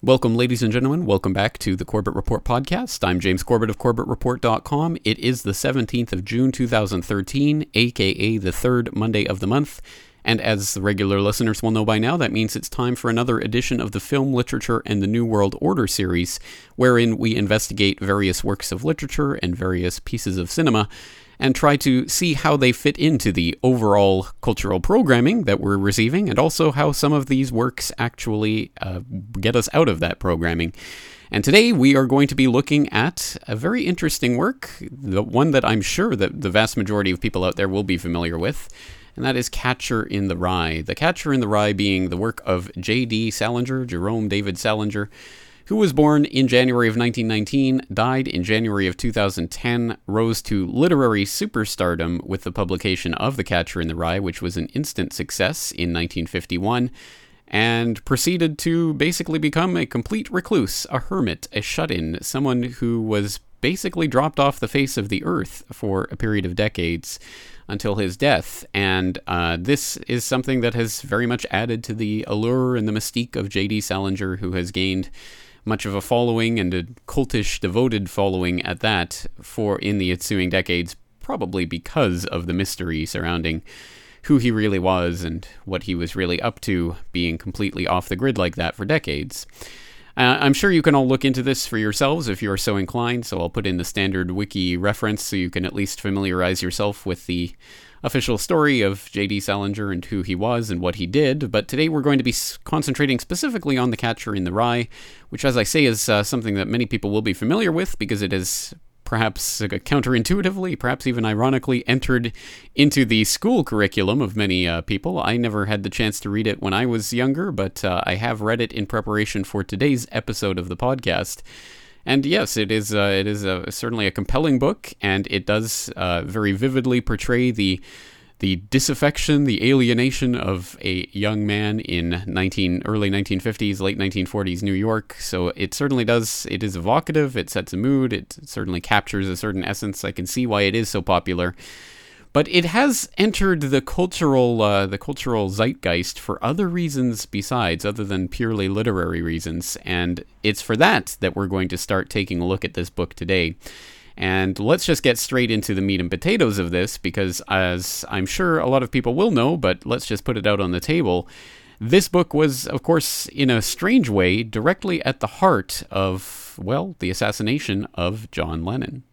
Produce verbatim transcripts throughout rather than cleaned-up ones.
Welcome, ladies and gentlemen. Welcome back to the Corbett Report podcast. I'm James Corbett of Corbett Report dot com. It is the seventeenth of June, two thousand thirteen, aka the third Monday of the month. And as the regular listeners will know by now, that means it's time for another edition of the Film, Literature, and the New World Order series, wherein we investigate various works of literature and various pieces of cinema and try to see how they fit into the overall cultural programming that we're receiving, and also how some of these works actually uh, get us out of that programming. And today we are going to be looking at a very interesting work, the one that I'm sure that the vast majority of people out there will be familiar with, and that is Catcher in the Rye. The Catcher in the Rye being the work of J D Salinger, Jerome David Salinger, who was born in January of nineteen nineteen, died in January of two thousand ten, rose to literary superstardom with the publication of The Catcher in the Rye, which was an instant success in nineteen fifty-one, and proceeded to basically become a complete recluse, a hermit, a shut-in, someone who was basically dropped off the face of the earth for a period of decades until his death. And uh, this is something that has very much added to the allure and the mystique of J D Salinger, who has gained much of a following, and a cultish, devoted following at that, for in the ensuing decades, probably because of the mystery surrounding who he really was and what he was really up to, being completely off the grid like that for decades. Uh, I'm sure you can all look into this for yourselves if you are so inclined, so I'll put in the standard wiki reference so you can at least familiarize yourself with the official story of J D Salinger and who he was and what he did. But today we're going to be concentrating specifically on The Catcher in the Rye, which, as I say, is uh, something that many people will be familiar with because it is perhaps uh, counterintuitively, perhaps even ironically, entered into the school curriculum of many uh, people. I never had the chance to read it when I was younger, but uh, I have read it in preparation for today's episode of the podcast. And yes, it is uh, it is a, certainly a compelling book, and it does uh, very vividly portray the the disaffection, the alienation of a young man in nineteen early nineteen fifties, late nineteen forties New York. So it certainly does. It is evocative. It sets a mood. It certainly captures a certain essence. I can see why it is so popular. But it has entered the cultural uh, the cultural zeitgeist for other reasons besides, other than purely literary reasons. And it's for that that we're going to start taking a look at this book today. And let's just get straight into the meat and potatoes of this, because as I'm sure a lot of people will know, but let's just put it out on the table, this book was, of course, in a strange way, directly at the heart of, well, the assassination of John Lennon.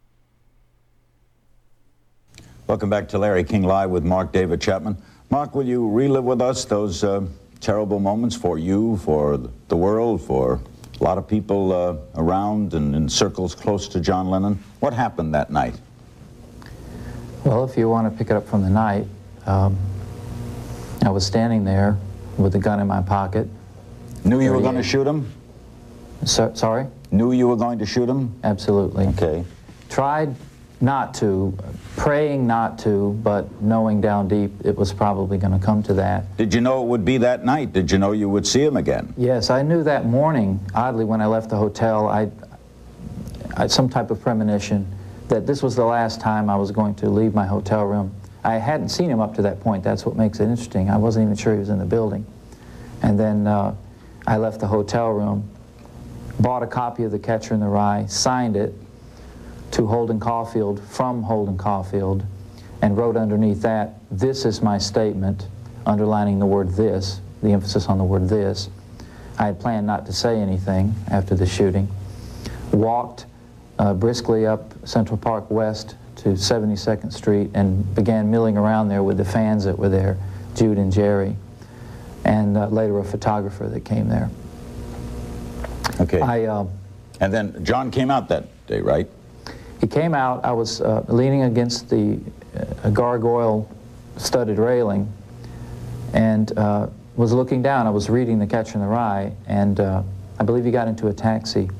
Welcome back to Larry King Live with Mark David Chapman. Mark, will you relive with us those uh, terrible moments for you, for the world, for a lot of people uh, around and in circles close to John Lennon? What happened that night? Well, if you want to pick it up from the night, um, I was standing there with a gun in my pocket. Knew you were going to shoot him? So, sorry? Knew you were going to shoot him? Absolutely. Okay. Tried not to, praying not to, but knowing down deep it was probably going to come to that. Did you know it would be that night? Did you know you would see him again? Yes, I knew that morning, oddly, when I left the hotel, I, I had some type of premonition that this was the last time I was going to leave my hotel room. I hadn't seen him up to that point. That's what makes it interesting. I wasn't even sure he was in the building. And then uh, I left the hotel room, bought a copy of The Catcher in the Rye, signed it to Holden Caulfield from Holden Caulfield, and wrote underneath that, "This is my statement," underlining the word "this," the emphasis on the word "this." I had planned not to say anything after the shooting. Walked uh, briskly up Central Park West to seventy-second Street and began milling around there with the fans that were there, Jude and Jerry, and uh, later a photographer that came there. Okay. I, uh, and then John came out that day, right? He came out. I was uh, leaning against the uh, gargoyle studded railing and uh, was looking down. I was reading The Catcher in the Rye, and uh, I believe he got into a taxi.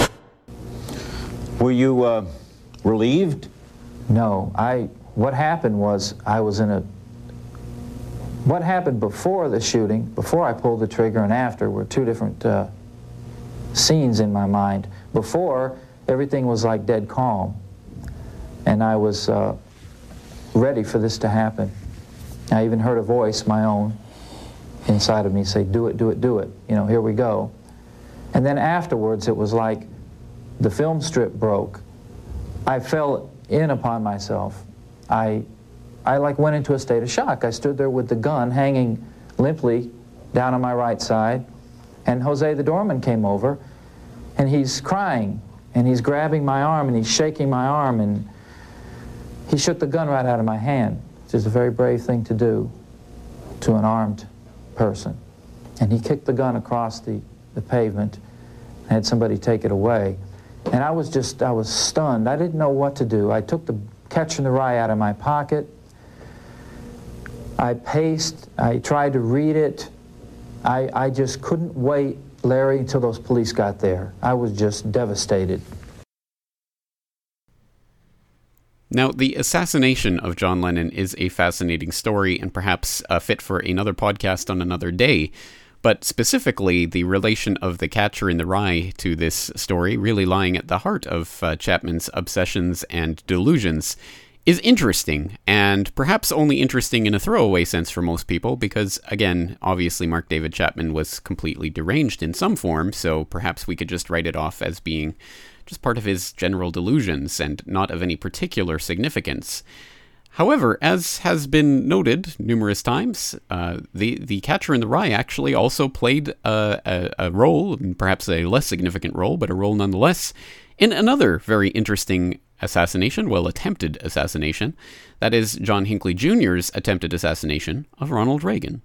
Were you uh, relieved? No. I. What happened was I was in a... What happened before the shooting, before I pulled the trigger, and after were two different uh, scenes in my mind. Before, everything was like dead calm, and I was uh, ready for this to happen. I even heard a voice, my own, inside of me say, "Do it, do it, do it. You know, here we go." And then afterwards, it was like the film strip broke. I fell in upon myself. I, I like went into a state of shock. I stood there with the gun hanging limply down on my right side, and Jose the doorman came over, and he's crying, and he's grabbing my arm, and he's shaking my arm, and he shook the gun right out of my hand, which is a very brave thing to do to an armed person. And he kicked the gun across the, the pavement and had somebody take it away. And I was just, I was stunned. I didn't know what to do. I took the Catcher in the Rye out of my pocket. I paced. I tried to read it. I, I just couldn't wait, Larry, until those police got there. I was just devastated. Now, the assassination of John Lennon is a fascinating story and perhaps uh, fit for another podcast on another day. But specifically, the relation of the Catcher in the Rye to this story, really lying at the heart of uh, Chapman's obsessions and delusions, is interesting, and perhaps only interesting in a throwaway sense for most people, because, again, obviously Mark David Chapman was completely deranged in some form, so perhaps we could just write it off as being just part of his general delusions and not of any particular significance. However, as has been noted numerous times, uh, the, the Catcher in the Rye actually also played a, a, a role, perhaps a less significant role, but a role nonetheless, in another very interesting assassination, well, attempted assassination. That is John Hinckley Junior's attempted assassination of Ronald Reagan.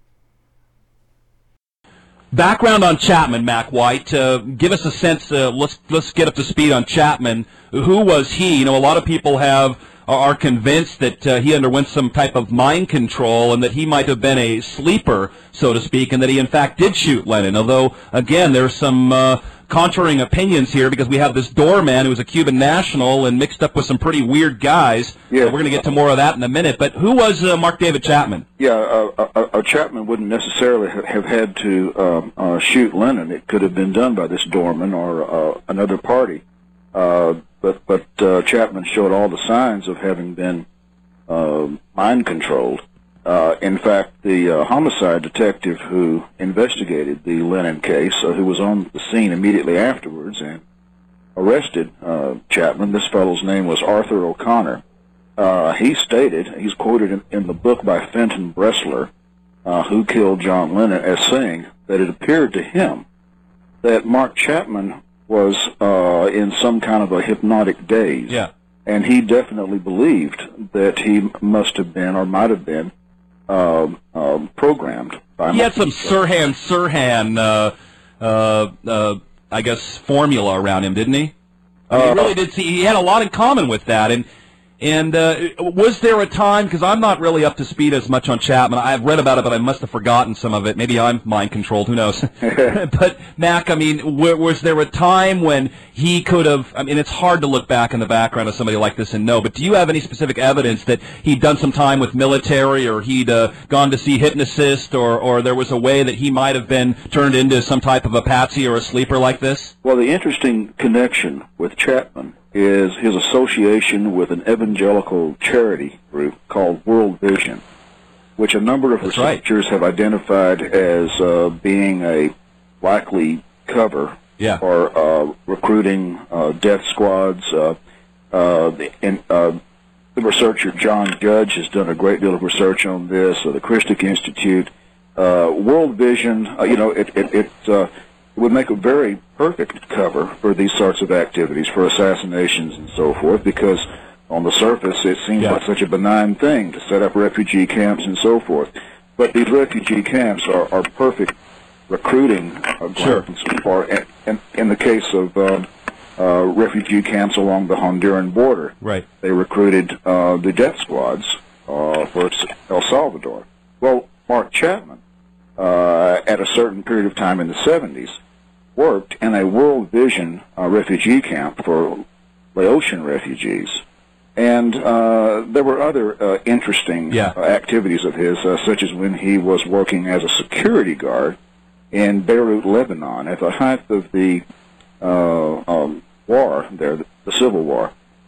Background on Chapman, Mac White. Uh, give us a sense. Uh, let's let's get up to speed on Chapman. Who was he? You know, a lot of people have are convinced that uh, he underwent some type of mind control and that he might have been a sleeper, so to speak, and that he in fact did shoot Lennon. Although, again, there's some uh, contraring opinions here because we have this doorman who was a Cuban national and mixed up with some pretty weird guys. Yeah. Uh, we're going to get to more of that in a minute. But who was uh, Mark David Chapman? Yeah, uh, uh, uh, Chapman wouldn't necessarily have had to uh, uh, shoot Lennon. It could have been done by this doorman or uh, another party. Uh, but but uh, Chapman showed all the signs of having been uh, mind controlled. Uh, in fact, the uh, homicide detective who investigated the Lennon case, uh, who was on the scene immediately afterwards and arrested uh, Chapman, this fellow's name was Arthur O'Connor. Uh, he stated, he's quoted in, in the book by Fenton Bressler, uh, Who Killed John Lennon, as saying that it appeared to him that Mark Chapman was uh, in some kind of a hypnotic daze. Yeah. And he definitely believed that he must have been or might have been uh, uh, programmed by He had some Sirhan Sirhan, uh, uh, uh, I guess, formula around him, didn't he? I mean, uh, he really did see, he had a lot in common with that. And And uh, was there a time, because I'm not really up to speed as much on Chapman, I've read about it, but I must have forgotten some of it. Maybe I'm mind-controlled, who knows. But, Mac, I mean, w was there a time when he could have, I mean, it's hard to look back in the background of somebody like this and know, but do you have any specific evidence that he'd done some time with military, or he'd uh, gone to see hypnotists, or, or there was a way that he might have been turned into some type of a patsy or a sleeper like this? Well, the interesting connection with Chapman is his association with an evangelical charity group called World Vision, which a number of That's researchers right. have identified as uh, being a likely cover yeah. for uh, recruiting uh, death squads. Uh, uh, and, uh, the researcher John Judge has done a great deal of research on this. Uh, the Christic Institute, uh, World Vision, uh, you know, it, it, it uh, It would make a very perfect cover for these sorts of activities, for assassinations and so forth, because on the surface it seems yeah. like such a benign thing to set up refugee camps and so forth. But these refugee camps are, are perfect recruiting uh, grounds sure. for, in, in, in the case of uh, uh, refugee camps along the Honduran border. Right. They recruited uh, the death squads uh, for El Salvador. Well, Mark Chapman, uh, at a certain period of time in the seventies, worked in a World Vision uh, refugee camp for Laotian refugees. And uh, there were other uh, interesting yeah. uh, activities of his, uh, such as when he was working as a security guard in Beirut, Lebanon, at the height of the uh, um, war there, the, the Civil War.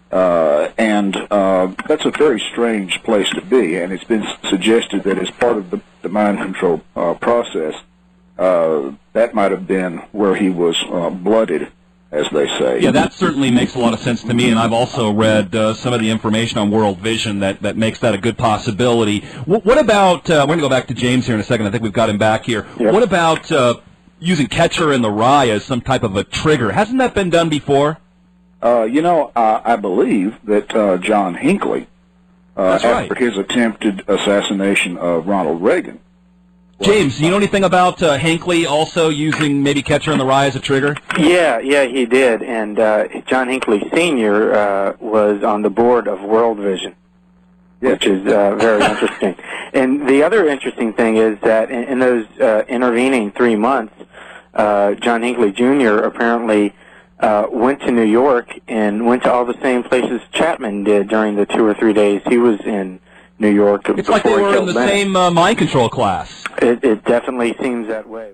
Uh, and uh, that's a very strange place to be, and it's been suggested that as part of the, the mind control uh, process, uh, that might have been where he was uh, blooded, as they say. Yeah, that certainly makes a lot of sense to me, and I've also read uh, some of the information on World Vision that, that makes that a good possibility. W- what about, uh, we're going to go back to James here in a second. I think we've got him back here. Yep. What about uh, using Catcher in the Rye as some type of a trigger? Hasn't that been done before? Uh, you know, uh, I believe that uh, John Hinckley, uh, That's right. after his attempted assassination of Ronald Reagan. James, do you know anything about uh, Hinckley also using maybe Catcher in the Rye as a trigger? Yeah, yeah, he did. And uh, John Hinckley Senior uh, was on the board of World Vision, which is uh, very interesting. And the other interesting thing is that in, in those uh, intervening three months, uh, John Hinckley Junior apparently uh, went to New York and went to all the same places Chapman did during the two or three days he was in New York. It's like they before he were in killed the Lennon. same uh, mind control class. It, it definitely seems that way.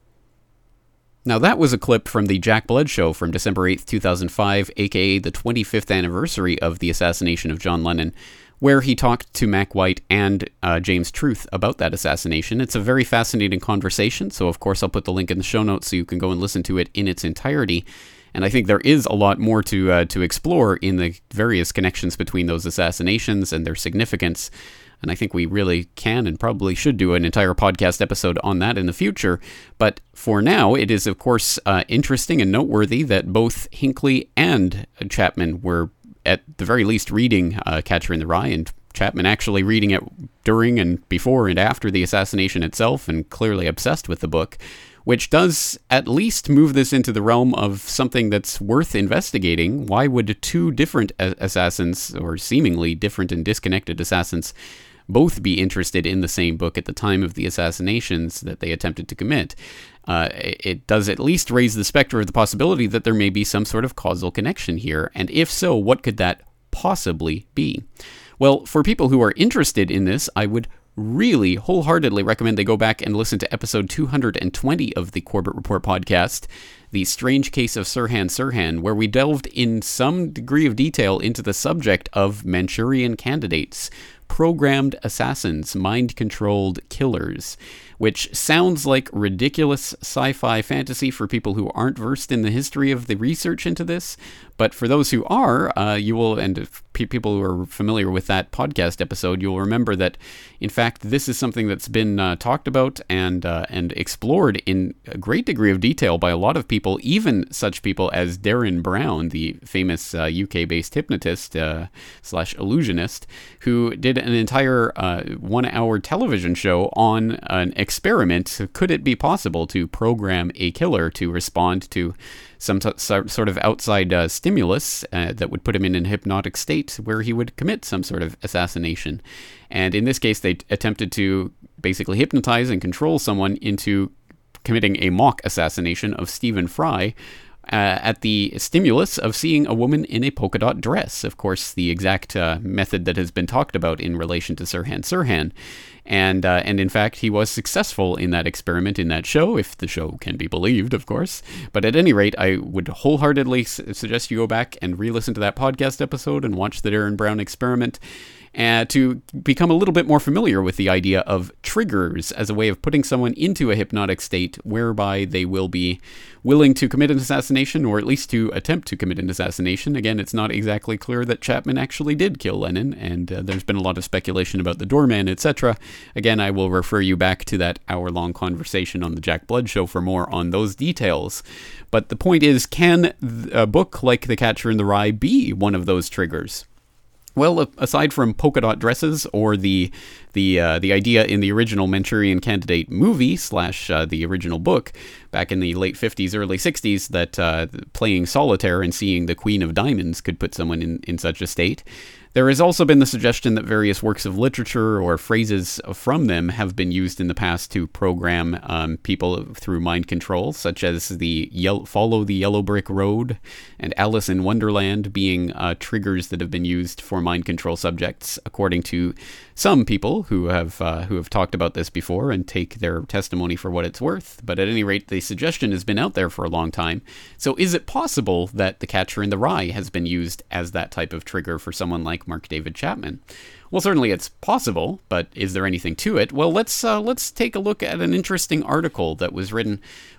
Now, that was a clip from the Jack Blood Show from December eighth, two thousand five, aka the twenty-fifth anniversary of the assassination of John Lennon, where he talked to Mac White and uh, James Truth about that assassination. It's a very fascinating conversation, so of course I'll put the link in the show notes so you can go and listen to it in its entirety. And I think there is a lot more to uh, to explore in the various connections between those assassinations and their significance. And I think we really can and probably should do an entire podcast episode on that in the future. But for now, it is, of course, uh, interesting and noteworthy that both Hinckley and Chapman were, at the very least, reading uh, Catcher in the Rye, and Chapman actually reading it during and before and after the assassination itself, and clearly obsessed with the book, which does at least move this into the realm of something that's worth investigating. Why would two different assassins, or seemingly different and disconnected assassins, both be interested in the same book at the time of the assassinations that they attempted to commit? Uh, it does at least raise the specter of the possibility that there may be some sort of causal connection here, and if so, what could that possibly be? Well, for people who are interested in this, I would really wholeheartedly recommend they go back and listen to episode two hundred twenty of the Corbett Report podcast, The Strange Case of Sirhan Sirhan, where we delved in some degree of detail into the subject of Manchurian candidates, programmed assassins, mind-controlled killers, which sounds like ridiculous sci-fi fantasy for people who aren't versed in the history of the research into this. But for those who are, uh, you will, and pe- people who are familiar with that podcast episode, you'll remember that, in fact, this is something that's been uh, talked about and uh, and explored in a great degree of detail by a lot of people, even such people as Darren Brown, the famous uh, U K-based hypnotist uh, slash illusionist, who did an entire uh, one-hour television show on an experiment. Could it be possible to program a killer to respond to some t- sort of outside uh, stimulus uh, that would put him in an hypnotic state where he would commit some sort of assassination? And in this case, they t- attempted to basically hypnotize and control someone into committing a mock assassination of Stephen Fry uh, at the stimulus of seeing a woman in a polka dot dress. Of course, the exact uh, method that has been talked about in relation to Sirhan Sirhan. And uh, and in fact, he was successful in that experiment in that show, if the show can be believed, of course. But at any rate, I would wholeheartedly su- suggest you go back and re-listen to that podcast episode and watch the Darren Brown experiment, uh, to become a little bit more familiar with the idea of triggers as a way of putting someone into a hypnotic state whereby they will be willing to commit an assassination, or at least to attempt to commit an assassination. Again, it's not exactly clear that Chapman actually did kill Lennon, and uh, there's been a lot of speculation about the doorman, et cetera. Again, I will refer you back to that hour-long conversation on the Jack Blood Show for more on those details. But the point is, can a book like The Catcher in the Rye be one of those triggers? Well, aside from polka dot dresses or the the uh, the idea in the original Manchurian Candidate movie slash uh, the original book back in the late fifties, early sixties, that uh, playing solitaire and seeing the Queen of Diamonds could put someone in, in such a state, there has also been the suggestion that various works of literature or phrases from them have been used in the past to program um, people through mind control, such as the Ye- Follow the Yellow Brick Road and Alice in Wonderland being uh, triggers that have been used for mind control subjects, according to some people who have uh, who have talked about this before and take their testimony for what it's worth. But at any rate, the suggestion has been out there for a long time. So is it possible that The Catcher in the Rye has been used as that type of trigger for someone like Mark David Chapman? Well, certainly it's possible, but is there anything to it? Well, let's uh, let's take a look at an interesting article that was written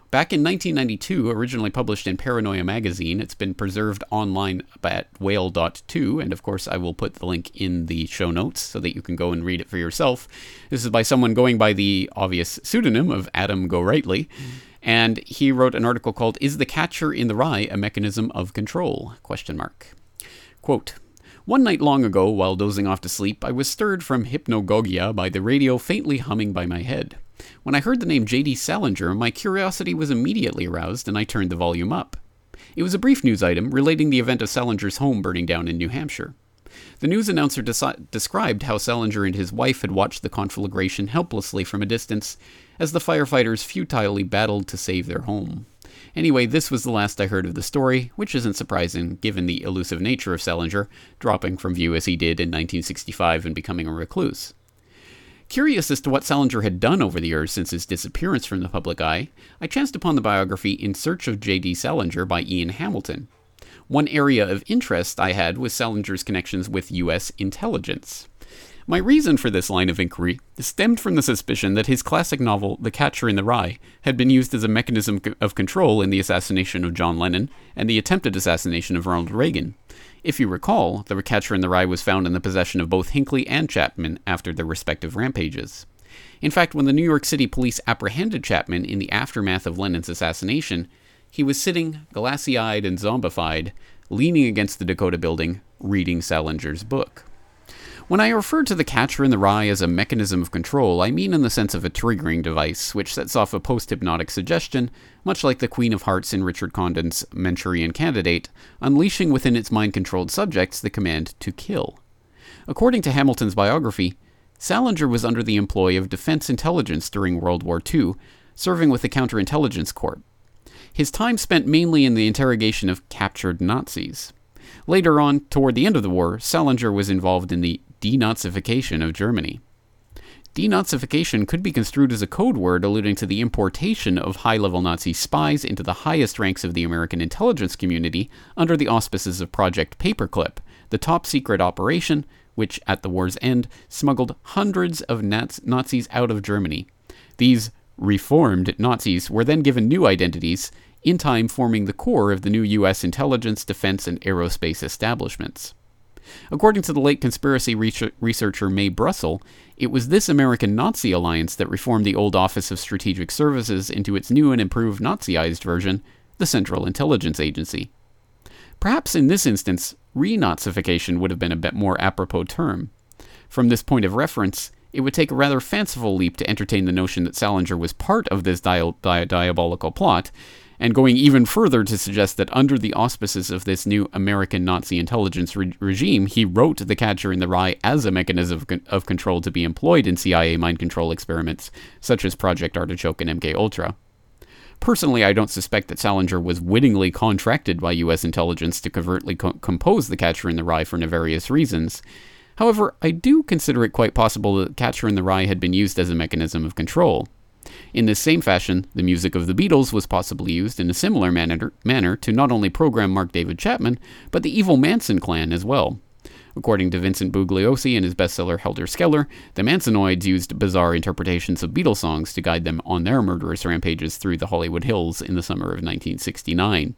Back in nineteen ninety-two, originally published in Paranoia magazine, it's been preserved online at whale dot two, and of course I will put the link in the show notes so that you can go and read it for yourself. This is by someone going by the obvious pseudonym of Adam Gorightly, and he wrote an article called "Is the Catcher in the Rye a Mechanism of Control?" Question mark. Quote, "One night long ago, while dozing off to sleep, I was stirred from hypnagogia by the radio faintly humming by my head. When I heard the name J D Salinger, my curiosity was immediately aroused, and I turned the volume up. It was a brief news item relating the event of Salinger's home burning down in New Hampshire. The news announcer desi- described how Salinger and his wife had watched the conflagration helplessly from a distance as the firefighters futilely battled to save their home. Anyway, this was the last I heard of the story, which isn't surprising given the elusive nature of Salinger, dropping from view as he did in nineteen sixty-five and becoming a recluse. Curious as to what Salinger had done over the years since his disappearance from the public eye, I chanced upon the biography In Search of J D Salinger by Ian Hamilton. One area of interest I had was Salinger's connections with U S intelligence. My reason for this line of inquiry stemmed from the suspicion that his classic novel, The Catcher in the Rye, had been used as a mechanism of control in the assassination of John Lennon and the attempted assassination of Ronald Reagan. If you recall, The Catcher in the Rye was found in the possession of both Hinckley and Chapman after their respective rampages. In fact, when the New York City police apprehended Chapman in the aftermath of Lennon's assassination, he was sitting, glassy-eyed and zombified, leaning against the Dakota Building, reading Salinger's book. When I refer to The Catcher in the Rye as a mechanism of control, I mean in the sense of a triggering device, which sets off a post-hypnotic suggestion, much like the Queen of Hearts in Richard Condon's Manchurian Candidate, unleashing within its mind-controlled subjects the command to kill. According to Hamilton's biography, Salinger was under the employ of Defense Intelligence during World War Two, serving with the Counterintelligence Corps. His time spent mainly in the interrogation of captured Nazis. Later on, toward the end of the war, Salinger was involved in the denazification of Germany. Denazification could be construed as a code word alluding to the importation of high-level Nazi spies into the highest ranks of the American intelligence community under the auspices of Project Paperclip, the top-secret operation which, at the war's end, smuggled hundreds of Naz- Nazis out of Germany. These reformed Nazis were then given new identities, in time forming the core of the new U S intelligence, defense, and aerospace establishments. According to the late conspiracy researcher Mae Brussel, it was this American Nazi alliance that reformed the old Office of Strategic Services into its new and improved Naziized version, the Central Intelligence Agency. Perhaps in this instance, renazification would have been a bit more apropos term. From this point of reference, it would take a rather fanciful leap to entertain the notion that Salinger was part of this dia- dia- diabolical plot, and going even further to suggest that under the auspices of this new American Nazi intelligence re- regime, he wrote The Catcher in the Rye as a mechanism of, con- of control to be employed in C I A mind control experiments, such as Project Artichoke and M K Ultra. Personally, I don't suspect that Salinger was wittingly contracted by U S intelligence to covertly co- compose The Catcher in the Rye for nefarious reasons. However, I do consider it quite possible that Catcher in the Rye had been used as a mechanism of control. In this same fashion, the music of the Beatles was possibly used in a similar manner, manner to not only program Mark David Chapman, but the evil Manson clan as well. According to Vincent Bugliosi in his bestseller Helter Skelter, the Mansonoids used bizarre interpretations of Beatles songs to guide them on their murderous rampages through the Hollywood Hills in the summer of nineteen sixty-nine.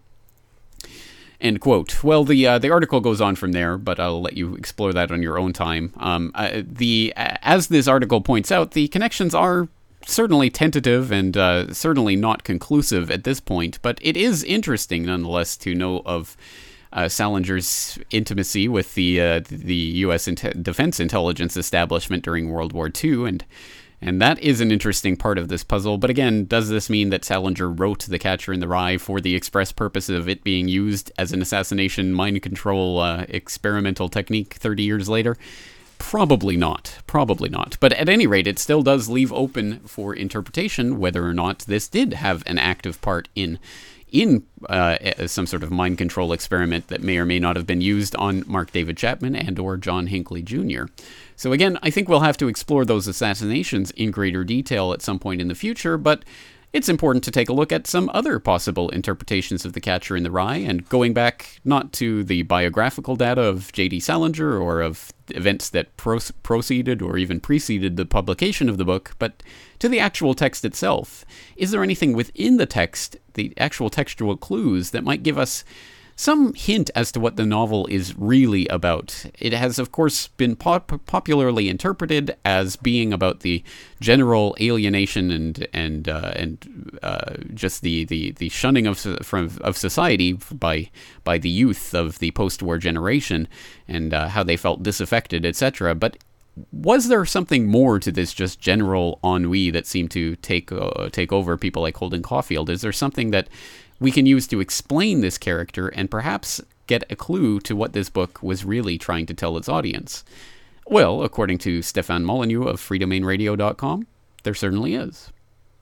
End quote. Well, the uh, the article goes on from there, but I'll let you explore that on your own time. Um, uh, the uh, as this article points out, the connections are certainly tentative and uh, certainly not conclusive at this point, but it is interesting nonetheless to know of uh, Salinger's intimacy with the uh, the U S inte- Defense Intelligence establishment during World War Two, and and that is an interesting part of this puzzle. But again, does this mean that Salinger wrote The Catcher in the Rye for the express purpose of it being used as an assassination mind control uh, experimental technique thirty years later? Probably not. Probably not. But at any rate, it still does leave open for interpretation whether or not this did have an active part in in uh, some sort of mind control experiment that may or may not have been used on Mark David Chapman and or John Hinckley Junior So again, I think we'll have to explore those assassinations in greater detail at some point in the future, but it's important to take a look at some other possible interpretations of The Catcher in the Rye, and going back not to the biographical data of J D Salinger or of events that pro- proceeded or even preceded the publication of the book, but to the actual text itself. Is there anything within the text, the actual textual clues, that might give us some hint as to what the novel is really about? It has, of course, been pop- popularly interpreted as being about the general alienation and and uh, and uh, just the, the, the shunning of from of society by by the youth of the post-war generation, and uh, how they felt disaffected, et cetera. But was there something more to this just general ennui that seemed to take uh, take over people like Holden Caulfield? Is there something that we can use to explain this character and perhaps get a clue to what this book was really trying to tell its audience? Well, according to Stefan Molyneux of free domain radio dot com, there certainly is.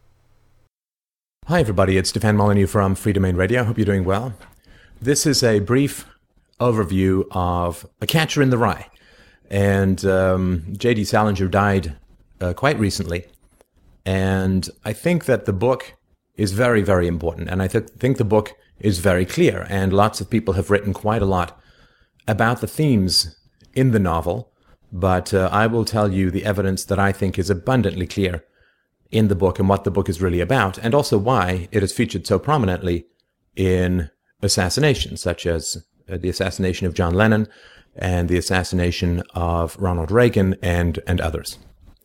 Hi everybody, it's Stefan Molyneux from Free Domain Radio. Hope you're doing well. This is a brief overview of A Catcher in the Rye. And um, J D Salinger died uh, quite recently. And I think that the book is very, very important. And I th- think the book is very clear. And lots of people have written quite a lot about the themes in the novel. But uh, I will tell you the evidence that I think is abundantly clear in the book and what the book is really about, and also why it is featured so prominently in assassinations, such as uh, the assassination of John Lennon and the assassination of Ronald Reagan and, and others.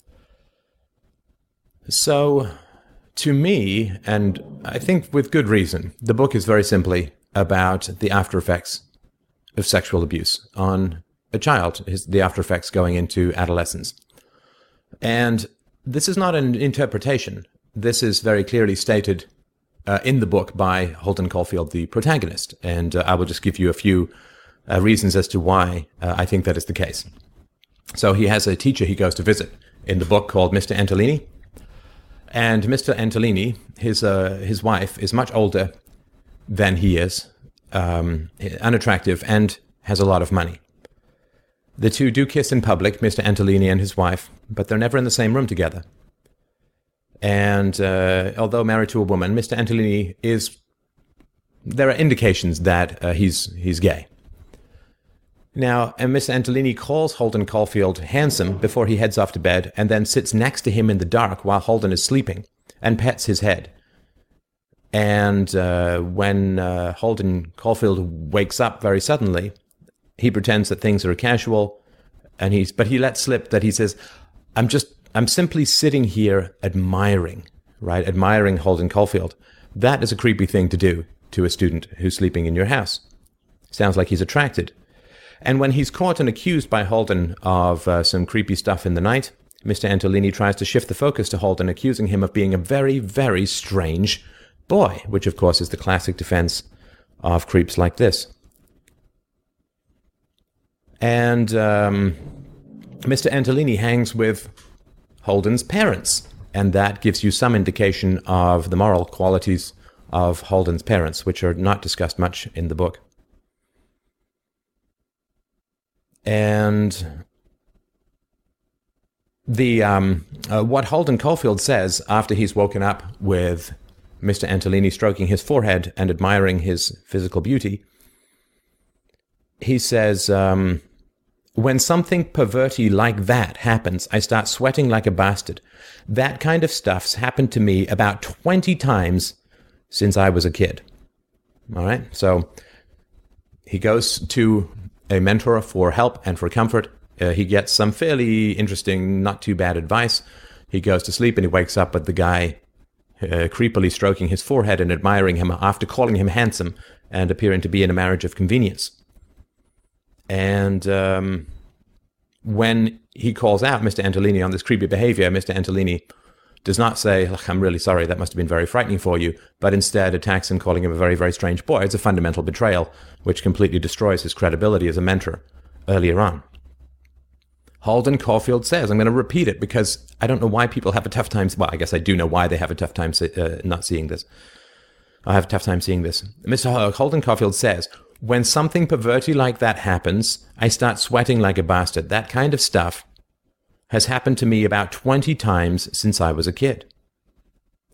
So, to me, and I think with good reason, the book is very simply about the after effects of sexual abuse on a child, his, the after effects going into adolescence. And this is not an interpretation. This is very clearly stated uh, in the book by Holden Caulfield, the protagonist. And uh, I will just give you a few uh, reasons as to why uh, I think that is the case. So he has a teacher he goes to visit in the book called Mister Antolini. And Mister Antolini, his uh, his wife, is much older than he is, um, unattractive, and has a lot of money. The two do kiss in public, Mister Antolini and his wife, but they're never in the same room together. And uh, although married to a woman, Mister Antolini is... There are indications that uh, he's he's gay. Now, and Mister Antolini calls Holden Caulfield handsome before he heads off to bed, and then sits next to him in the dark while Holden is sleeping, and pets his head. And uh, when uh, Holden Caulfield wakes up very suddenly, he pretends that things are casual, and he's but he lets slip that he says, "I'm just, I'm simply sitting here admiring, right? Admiring Holden Caulfield." That is a creepy thing to do to a student who's sleeping in your house. Sounds like he's attracted. And when he's caught and accused by Holden of uh, some creepy stuff in the night, Mister Antolini tries to shift the focus to Holden, accusing him of being a very, very strange boy, which of course is the classic defense of creeps like this. And um, Mister Antolini hangs with Holden's parents, and that gives you some indication of the moral qualities of Holden's parents, which are not discussed much in the book. And the um, uh, what Holden Caulfield says after he's woken up with Mister Antolini stroking his forehead and admiring his physical beauty, he says, um, "When something perverty like that happens, I start sweating like a bastard. That kind of stuff's happened to me about twenty times since I was a kid." All right, so he goes to a mentor for help and for comfort. Uh, he gets some fairly interesting, not too bad advice. He goes to sleep and he wakes up with the guy uh, creepily stroking his forehead and admiring him after calling him handsome and appearing to be in a marriage of convenience. And um, when he calls out Mister Antolini on this creepy behavior, Mister Antolini does not say, "I'm really sorry, that must have been very frightening for you," but instead attacks him, calling him a very, very strange boy. It's a fundamental betrayal, which completely destroys his credibility as a mentor earlier on. Holden Caulfield says, I'm going to repeat it because I don't know why people have a tough time, well, I guess I do know why they have a tough time uh, not seeing this. I have a tough time seeing this. Mister Holden Caulfield says, "When something perverty like that happens, I start sweating like a bastard. That kind of stuff has happened to me about twenty times since I was a kid."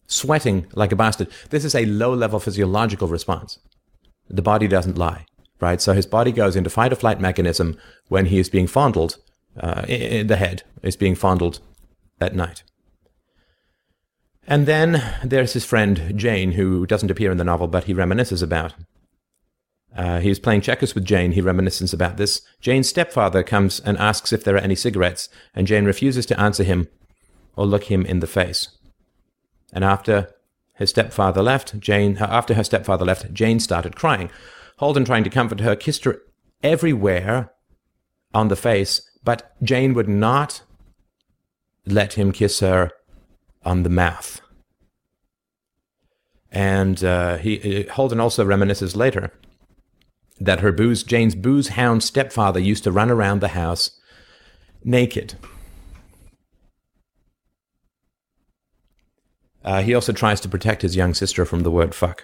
sweating like a bastard. This is a low-level physiological response. The body doesn't lie, right? So his body goes into fight-or-flight mechanism when he is being fondled, uh, in the head is being fondled at night. And then there's his friend Jane, who doesn't appear in the novel, but he reminisces about. Uh, he's playing checkers with Jane. He reminisces about this. Jane's stepfather comes and asks if there are any cigarettes, and Jane refuses to answer him or look him in the face. And after his stepfather left, Jane, after her stepfather left, Jane started crying. Holden, trying to comfort her, kissed her everywhere on the face, but Jane would not let him kiss her on the mouth. And uh, he Holden also reminisces later that her booze, Jane's booze hound stepfather used to run around the house naked. Uh, he also tries to protect his young sister from the word fuck.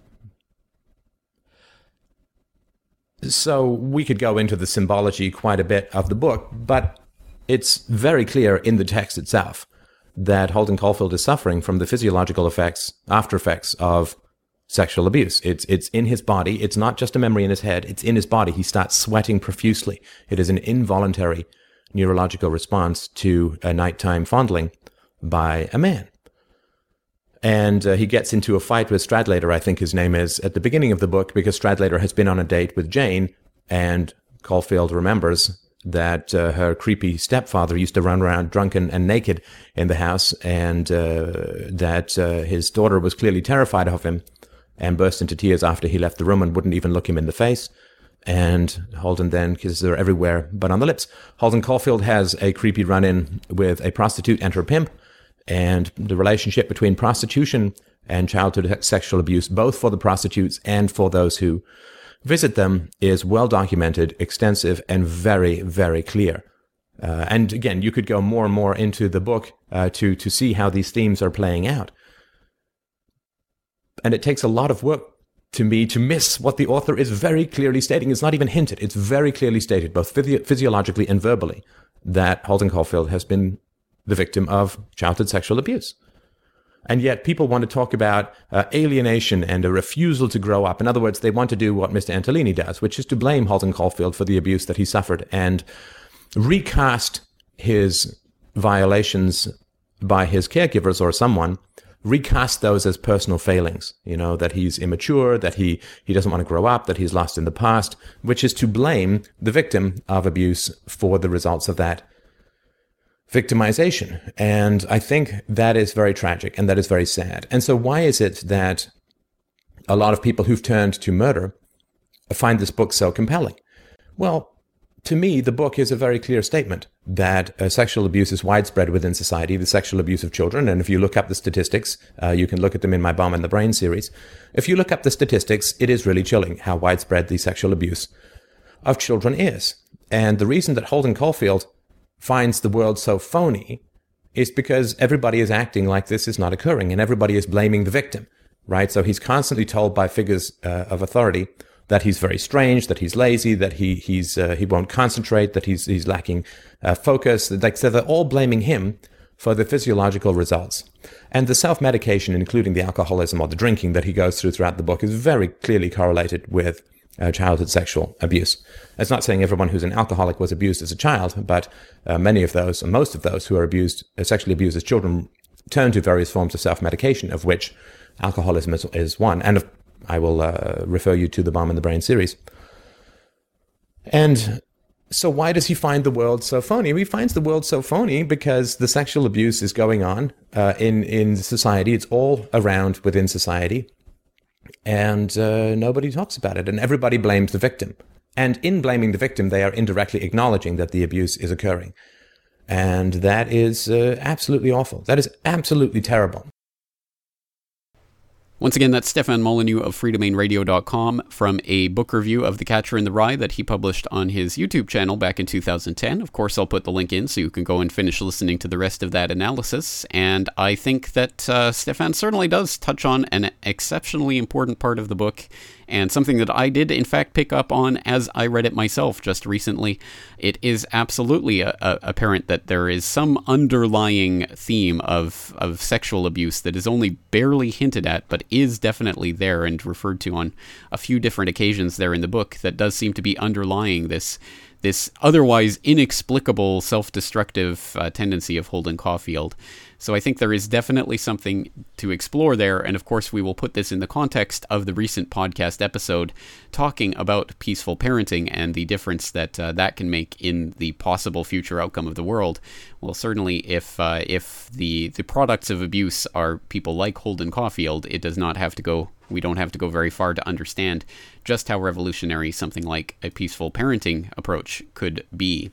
So we could go into the symbology quite a bit of the book, but it's very clear in the text itself that Holden Caulfield is suffering from the physiological effects, after effects of sexual abuse. It's it's in his body. It's not just a memory in his head. It's in his body. He starts sweating profusely. It is an involuntary neurological response to a nighttime fondling by a man. And uh, he gets into a fight with Stradlater, I think his name is, at the beginning of the book, because Stradlater has been on a date with Jane, and Caulfield remembers that uh, her creepy stepfather used to run around drunken and naked in the house, and uh, that uh, his daughter was clearly terrified of him and burst into tears after he left the room and wouldn't even look him in the face. And Holden then kisses her everywhere but on the lips. Holden Caulfield has a creepy run-in with a prostitute and her pimp, and the relationship between prostitution and childhood sexual abuse, both for the prostitutes and for those who visit them, is well documented, extensive, and very, very clear. Uh, and again, you could go more and more into the book uh, to, to see how these themes are playing out. And it takes a lot of work to me to miss what the author is very clearly stating. It's not even hinted. It's very clearly stated, both physio- physiologically and verbally, that Holden Caulfield has been the victim of childhood sexual abuse. And yet people want to talk about uh, alienation and a refusal to grow up. In other words, they want to do what Mister Antolini does, which is to blame Holden Caulfield for the abuse that he suffered and recast his violations by his caregivers or someone, recast those as personal failings, you know, that he's immature, that he, he doesn't want to grow up, that he's lost in the past, which is to blame the victim of abuse for the results of that victimization. And I think that is very tragic and that is very sad. And so why is it that a lot of people who've turned to murder find this book so compelling? Well, to me, the book is a very clear statement that uh, sexual abuse is widespread within society, the sexual abuse of children. And if you look up the statistics, uh, you can look at them in my Bomb in the Brain series. If you look up the statistics, it is really chilling how widespread the sexual abuse of children is. And the reason that Holden Caulfield finds the world so phony is because everybody is acting like this is not occurring and everybody is blaming the victim, right? So he's constantly told by figures uh, of authority that he's very strange, that he's lazy, that he he's uh, he won't concentrate, that he's he's lacking uh, focus. Like, so they're all blaming him for the physiological results. And the self-medication, including the alcoholism or the drinking that he goes through throughout the book, is very clearly correlated with Uh, childhood sexual abuse. It's not saying everyone who's an alcoholic was abused as a child, but uh, many of those, and most of those who are abused, uh, sexually abused as children, turn to various forms of self-medication, of which alcoholism is, is one. And if, I will uh, refer you to the Bomb in the Brain series. And so why does he find the world so phony? He finds the world so phony because the sexual abuse is going on uh, in, in society. It's all around within society. And uh, nobody talks about it, and everybody blames the victim. And in blaming the victim, they are indirectly acknowledging that the abuse is occurring. And that is uh, absolutely awful. That is absolutely terrible. Once again, that's Stefan Molyneux of free domain radio dot com from a book review of The Catcher in the Rye that he published on his YouTube channel back in two thousand ten. Of course, I'll put the link in so you can go and finish listening to the rest of that analysis. And I think that uh, Stefan certainly does touch on an exceptionally important part of the book, and something that I did, in fact, pick up on as I read it myself just recently. It is absolutely a, a, apparent that there is some underlying theme of, of sexual abuse that is only barely hinted at, but is definitely there and referred to on a few different occasions there in the book, that does seem to be underlying this this otherwise inexplicable self-destructive uh, tendency of Holden Caulfield. So I think there is definitely something to explore there, and of course we will put this in the context of the recent podcast episode talking about peaceful parenting and the difference that uh, that can make in the possible future outcome of the world. Well, certainly if uh, if the, the products of abuse are people like Holden Caulfield, it does not have to go, we don't have to go very far to understand just how revolutionary something like a peaceful parenting approach could be.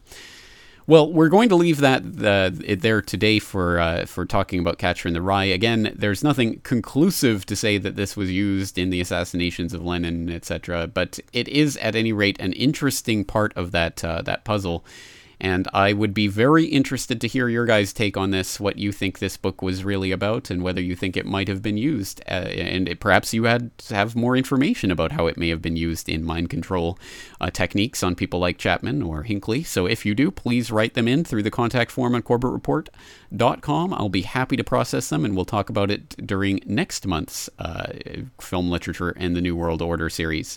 Well, we're going to leave that uh, there today for uh, for talking about Catcher in the Rye. Again, there's nothing conclusive to say that this was used in the assassinations of Lenin, et cetera. But it is, at any rate, an interesting part of that uh, that puzzle. And I would be very interested to hear your guys' take on this, what you think this book was really about, and whether you think it might have been used. Uh, and it, perhaps you had have more information about how it may have been used in mind control uh, techniques on people like Chapman or Hinckley. So if you do, please write them in through the contact form on corbett report dot com. I'll be happy to process them, and we'll talk about it during next month's uh, Film Literature and the New World Order series.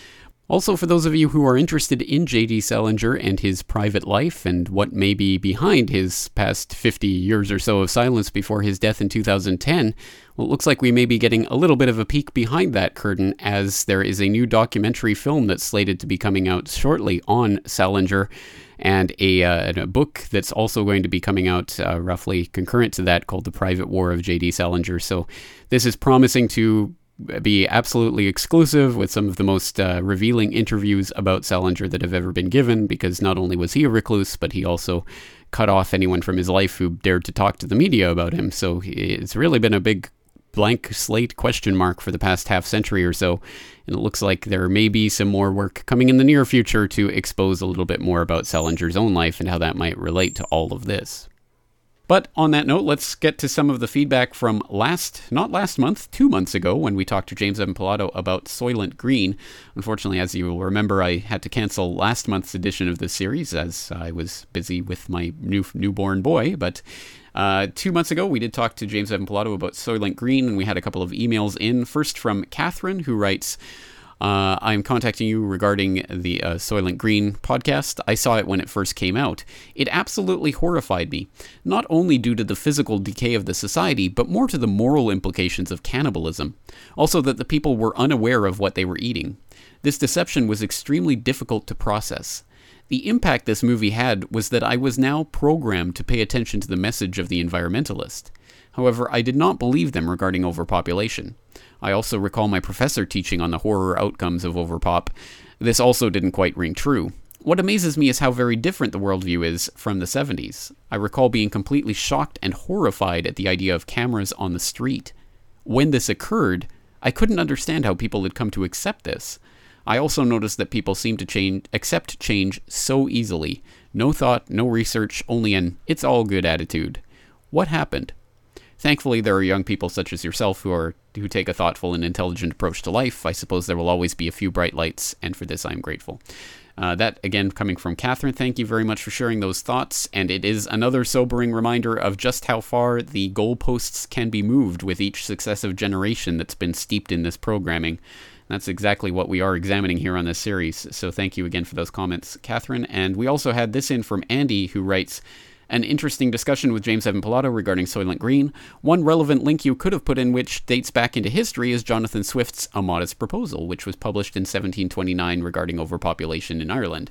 Also, for those of you who are interested in J D. Salinger and his private life and what may be behind his past fifty years or so of silence before his death in two thousand ten, well, it looks like we may be getting a little bit of a peek behind that curtain, as there is a new documentary film that's slated to be coming out shortly on Salinger, and a, uh, a book that's also going to be coming out uh, roughly concurrent to that called The Private War of J D. Salinger. So this is promising to be absolutely exclusive, with some of the most uh, revealing interviews about Salinger that have ever been given, because not only was he a recluse, but he also cut off anyone from his life who dared to talk to the media about him. So it's really been a big blank slate question mark for the past half century or so, and it looks like there may be some more work coming in the near future to expose a little bit more about Salinger's own life and how that might relate to all of this. But on that note, let's get to some of the feedback from last, not last month, two months ago, when we talked to James Evan Pilato about Soylent Green. Unfortunately, as you will remember, I had to cancel last month's edition of this series as I was busy with my new newborn boy. But uh, two months ago, we did talk to James Evan Pilato about Soylent Green, and we had a couple of emails in. First from Catherine, who writes, Uh, I'm contacting you regarding the uh, Soylent Green podcast. I saw it when it first came out. It absolutely horrified me, not only due to the physical decay of the society, but more to the moral implications of cannibalism. Also that the people were unaware of what they were eating. This deception was extremely difficult to process. The impact this movie had was that I was now programmed to pay attention to the message of the environmentalist. However, I did not believe them regarding overpopulation. I also recall my professor teaching on the horror outcomes of overpop. This also didn't quite ring true. What amazes me is how very different the worldview is from the seventies. I recall being completely shocked and horrified at the idea of cameras on the street. When this occurred, I couldn't understand how people had come to accept this. I also noticed that people seem to change, accept change so easily. No thought, no research, only an it's all good attitude. What happened? Thankfully, there are young people such as yourself who are who take a thoughtful and intelligent approach to life. I suppose there will always be a few bright lights, and for this I am grateful. Uh, that, again, coming from Catherine. Thank you very much for sharing those thoughts, and it is another sobering reminder of just how far the goalposts can be moved with each successive generation that's been steeped in this programming. That's exactly what we are examining here on this series, so thank you again for those comments, Catherine. And we also had this in from Andy, who writes, an interesting discussion with James Evan Pilato regarding Soylent Green. One relevant link you could have put in which dates back into history is Jonathan Swift's A Modest Proposal, which was published in seventeen twenty-nine regarding overpopulation in Ireland.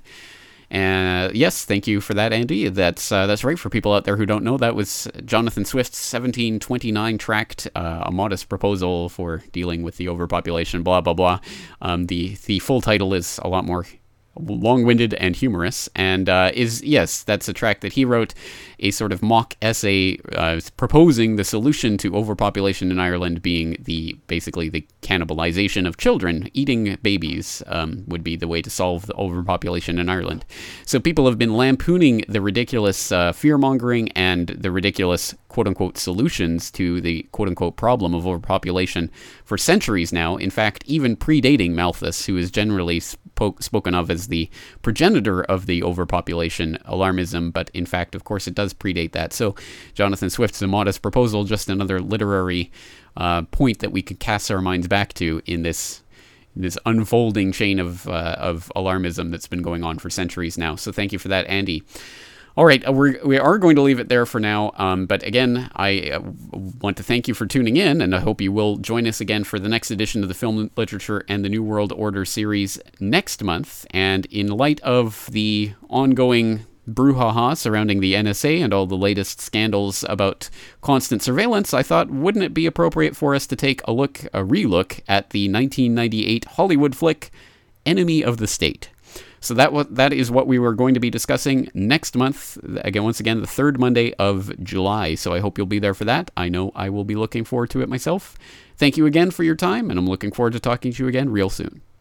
And uh, yes, thank you for that, Andy. That's uh, that's right. For people out there who don't know, that was Jonathan Swift's seventeen twenty-nine tract, uh, A Modest Proposal for dealing with the overpopulation, blah, blah, blah. Um, the, the full title is a lot more long-winded and humorous, and uh, is, yes, that's a tract that he wrote, a sort of mock essay uh, proposing the solution to overpopulation in Ireland being the basically the cannibalization of children. Eating babies um, would be the way to solve the overpopulation in Ireland. So people have been lampooning the ridiculous uh, fear-mongering and the ridiculous quote-unquote solutions to the quote-unquote problem of overpopulation for centuries now. In fact, even predating Malthus, who is generally sp- spoken of as the progenitor of the overpopulation alarmism, but in fact, of course, it does predate that. So Jonathan Swift's a modest proposal, just another literary uh, point that we could cast our minds back to in this this unfolding chain of uh, of alarmism that's been going on for centuries now. So thank you for that, Andy. All right, uh, we're, we are going to leave it there for now. Um, but again, I uh, want to thank you for tuning in, and I hope you will join us again for the next edition of the Film Literature and the New World Order series next month. And in light of the ongoing brouhaha surrounding the N S A and all the latest scandals about constant surveillance, I thought, wouldn't it be appropriate for us to take a look, a relook at the nineteen ninety-eight Hollywood flick, Enemy of the State? So that was, that is what we were going to be discussing next month. Again, once again, the third Monday of July. So I hope you'll be there for that. I know I will be looking forward to it myself. Thank you again for your time, and I'm looking forward to talking to you again real soon.